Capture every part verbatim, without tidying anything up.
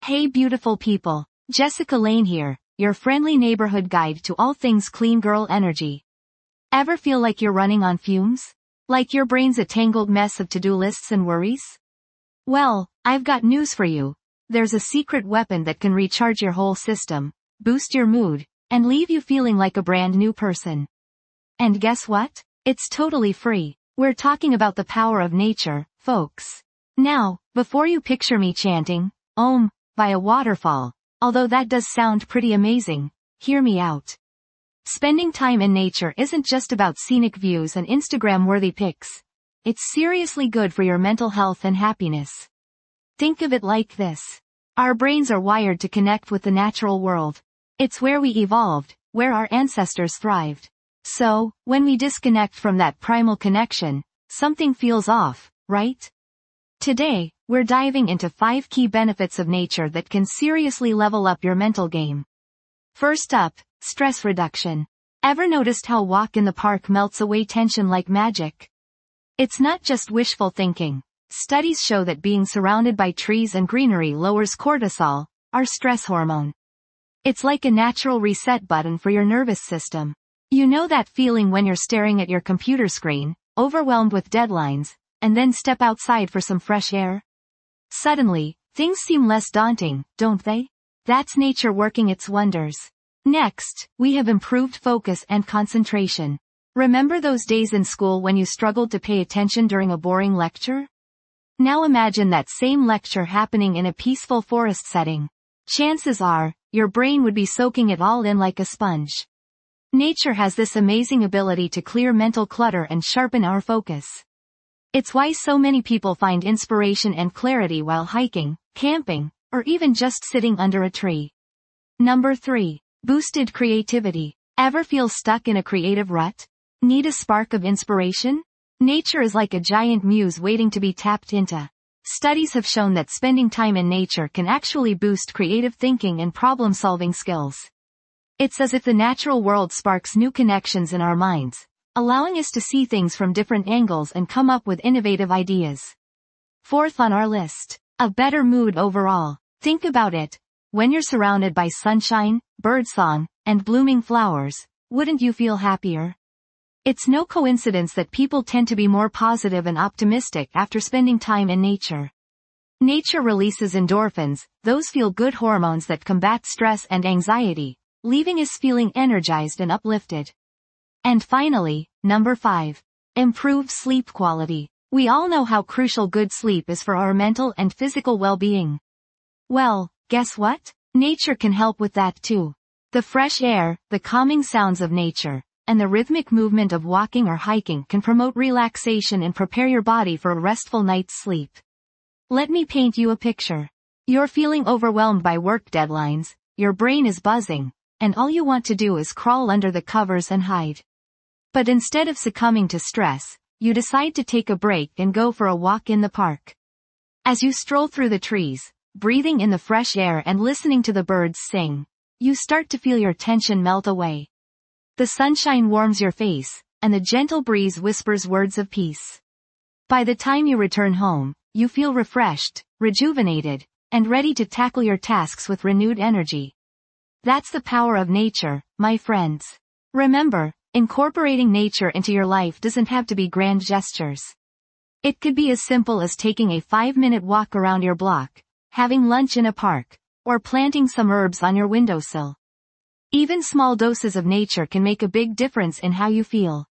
Hey beautiful people, Jessica Lane here, your friendly neighborhood guide to all things clean girl energy. Ever feel like you're running on fumes? Like your brain's a tangled mess of to-do lists and worries? Well, I've got news for you. There's a secret weapon that can recharge your whole system, boost your mood, and leave you feeling like a brand new person. And guess what? It's totally free. We're talking about the power of nature, folks. Now, before you picture me chanting, Om, by a waterfall, although that does sound pretty amazing, hear me out. Spending time in nature isn't just about scenic views and Instagram-worthy pics. It's seriously good for your mental health and happiness. Think of it like this. Our brains are wired to connect with the natural world. It's where we evolved, where our ancestors thrived. So, when we disconnect from that primal connection, something feels off, right? Today, we're diving into five key benefits of nature that can seriously level up your mental game. First up, stress reduction. Ever noticed how walk in the park melts away tension like magic? It's not just wishful thinking. Studies show that being surrounded by trees and greenery lowers cortisol, our stress hormone. It's like a natural reset button for your nervous system. You know that feeling when you're staring at your computer screen, overwhelmed with deadlines, and then step outside for some fresh air? Suddenly, things seem less daunting, don't they? That's nature working its wonders. Next, we have improved focus and concentration. Remember those days in school when you struggled to pay attention during a boring lecture? Now imagine that same lecture happening in a peaceful forest setting. Chances are, your brain would be soaking it all in like a sponge. Nature has this amazing ability to clear mental clutter and sharpen our focus. It's why so many people find inspiration and clarity while hiking, camping, or even just sitting under a tree. Number three. Boosted creativity. Ever feel stuck in a creative rut? Need a spark of inspiration? Nature is like a giant muse waiting to be tapped into. Studies have shown that spending time in nature can actually boost creative thinking and problem-solving skills. It's as if the natural world sparks new connections in our minds, allowing us to see things from different angles and come up with innovative ideas. Fourth on our list, a better mood overall. Think about it. When you're surrounded by sunshine, birdsong, and blooming flowers, wouldn't you feel happier? It's no coincidence that people tend to be more positive and optimistic after spending time in nature. Nature releases endorphins, those feel-good hormones that combat stress and anxiety, leaving us feeling energized and uplifted. And finally, number five. Improved sleep quality. We all know how crucial good sleep is for our mental and physical well-being. Well, guess what? Nature can help with that too. The fresh air, the calming sounds of nature, and the rhythmic movement of walking or hiking can promote relaxation and prepare your body for a restful night's sleep. Let me paint you a picture. You're feeling overwhelmed by work deadlines, your brain is buzzing, and all you want to do is crawl under the covers and hide. But instead of succumbing to stress, you decide to take a break and go for a walk in the park. As you stroll through the trees, breathing in the fresh air and listening to the birds sing, you start to feel your tension melt away. The sunshine warms your face, and the gentle breeze whispers words of peace. By the time you return home, you feel refreshed, rejuvenated, and ready to tackle your tasks with renewed energy. That's the power of nature, my friends. Remember, incorporating nature into your life doesn't have to be grand gestures. It could be as simple as taking a five-minute walk around your block, having lunch in a park, or planting some herbs on your windowsill. Even small doses of nature can make a big difference in how you feel.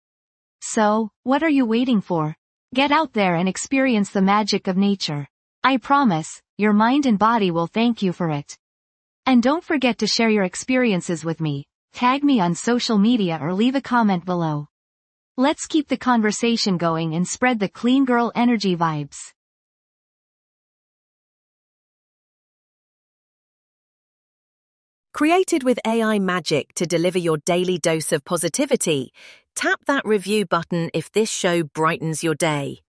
So, what are you waiting for? Get out there and experience the magic of nature. I promise, your mind and body will thank you for it. And don't forget to share your experiences with me, tag me on social media or leave a comment below. Let's keep the conversation going and spread the clean girl energy vibes. Created with A I magic to deliver your daily dose of positivity, tap that review button if this show brightens your day.